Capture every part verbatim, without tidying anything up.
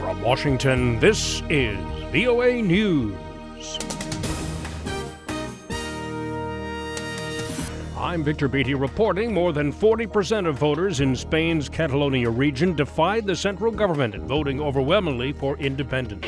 From Washington, this is V O A News. I'm Victor Beatty reporting more than forty percent of voters in Spain's Catalonia region defied the central government in voting overwhelmingly for independence.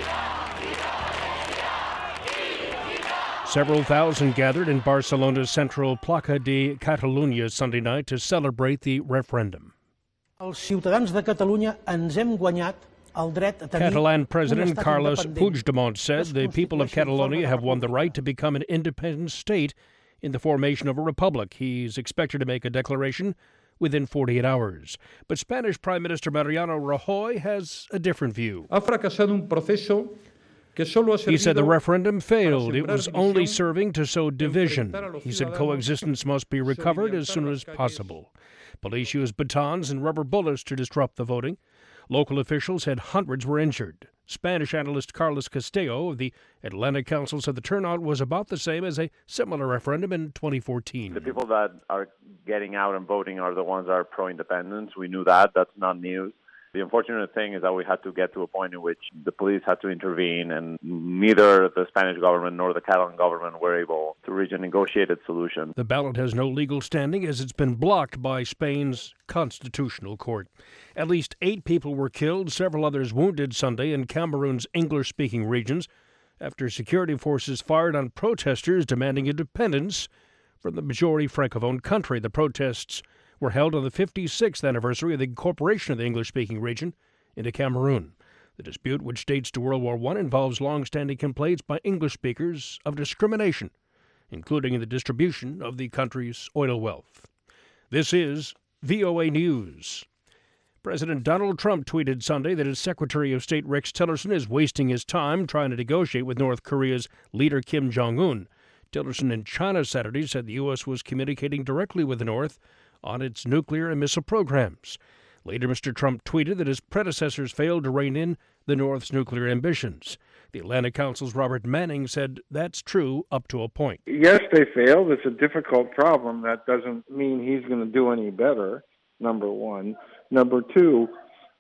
Several thousand gathered in Barcelona's central Plaça de Catalunya Sunday night to celebrate the referendum. Els ciutadans de Catalunya ens hem guanyat el dret a tenir Catalan un President estat Carles independent. Puigdemont said the people of Catalonia have won the right to become an independent state in the formation of a republic. He's expected to make a declaration within forty-eight hours. But Spanish Prime Minister Mariano Rajoy has a different view. Ha fracasado un proceso que solo ha servido. He said the referendum failed. It was only serving to sow division. He said coexistence must be recovered as soon as possible. Police used batons and rubber bullets to disrupt the voting. Local officials said hundreds were injured. Spanish analyst Carlos Castillo of the Atlantic Council said the turnout was about the same as a similar referendum in twenty fourteen. The people that are getting out and voting are the ones that are pro-independence. We knew that. That's not news. The unfortunate thing is that we had to get to a point in which the police had to intervene, and neither the Spanish government nor the Catalan government were able to reach a negotiated solution. The ballot has no legal standing as it's been blocked by Spain's constitutional court. At least eight people were killed, several others wounded Sunday in Cameroon's English-speaking regions after security forces fired on protesters demanding independence from the majority Francophone country. The protests were held on the fifty-sixth anniversary of the incorporation of the English-speaking region into Cameroon. The dispute, which dates to World War One, involves long-standing complaints by English speakers of discrimination, including in the distribution of the country's oil wealth. This is V O A News. President Donald Trump tweeted Sunday that his Secretary of State Rex Tillerson is wasting his time trying to negotiate with North Korea's leader Kim Jong-un. Tillerson in China Saturday said the U S was communicating directly with the North on its nuclear and missile programs. Later, Mister Trump tweeted that his predecessors failed to rein in the North's nuclear ambitions. The Atlantic Council's Robert Manning said that's true up to a point. Yes, they failed. It's a difficult problem. That doesn't mean he's going to do any better, number one. Number two,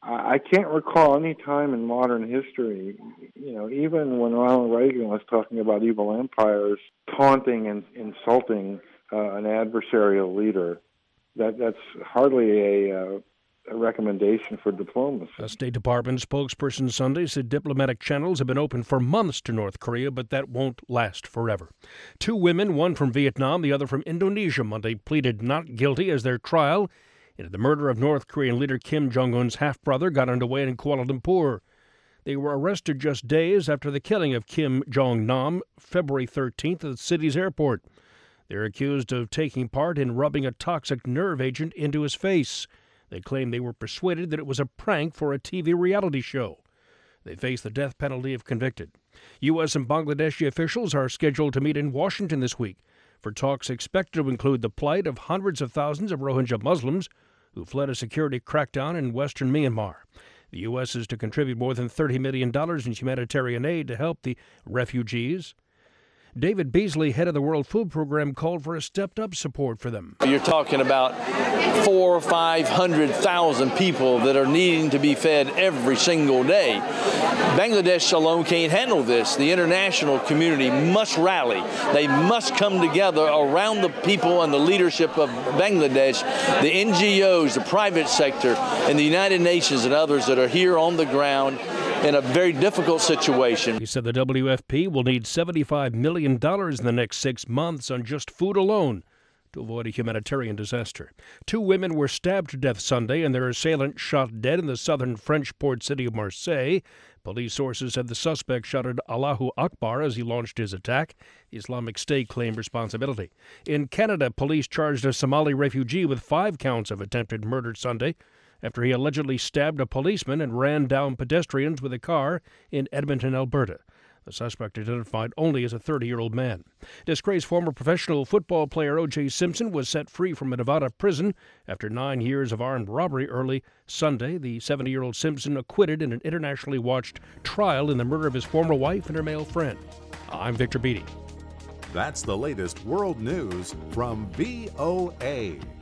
I can't recall any time in modern history, you know, even when Ronald Reagan was talking about evil empires, taunting and insulting uh, an adversarial leader. That that's hardly a, uh, a recommendation for diplomacy. A State Department spokesperson Sunday said diplomatic channels have been open for months to North Korea, but that won't last forever. Two women, one from Vietnam, the other from Indonesia, Monday pleaded not guilty as their trial into the murder of North Korean leader Kim Jong-un's half-brother got underway in Kuala Lumpur. They were arrested just days after the killing of Kim Jong-nam, February thirteenth, at the city's airport. They're accused of taking part in rubbing a toxic nerve agent into his face. They claim they were persuaded that it was a prank for a T V reality show. They face the death penalty if convicted. U S and Bangladeshi officials are scheduled to meet in Washington this week for talks expected to include the plight of hundreds of thousands of Rohingya Muslims who fled a security crackdown in western Myanmar. The U S is to contribute more than thirty million dollars in humanitarian aid to help the refugees. David Beasley, head of the World Food Program, called for a stepped-up support for them. You're talking about four or five hundred thousand people that are needing to be fed every single day. Bangladesh alone can't handle this. The international community must rally. They must come together around the people and the leadership of Bangladesh, the N G Os, the private sector, and the United Nations and others that are here on the ground in a very difficult situation. He said the W F P will need seventy-five million dollars in the next six months on just food alone to avoid a humanitarian disaster. Two women were stabbed to death Sunday and their assailant shot dead in the southern French port city of Marseille. Police sources said the suspect shouted Allahu Akbar as he launched his attack. The Islamic State claimed responsibility. In Canada, police charged a Somali refugee with five counts of attempted murder Sunday after he allegedly stabbed a policeman and ran down pedestrians with a car in Edmonton, Alberta. The suspect, identified only as a thirty-year-old man. Disgraced former professional football player O J Simpson was set free from a Nevada prison after nine years of armed robbery early Sunday. The seventy-year-old Simpson acquitted in an internationally watched trial in the murder of his former wife and her male friend. I'm Victor Beatty. That's the latest world news from V O A.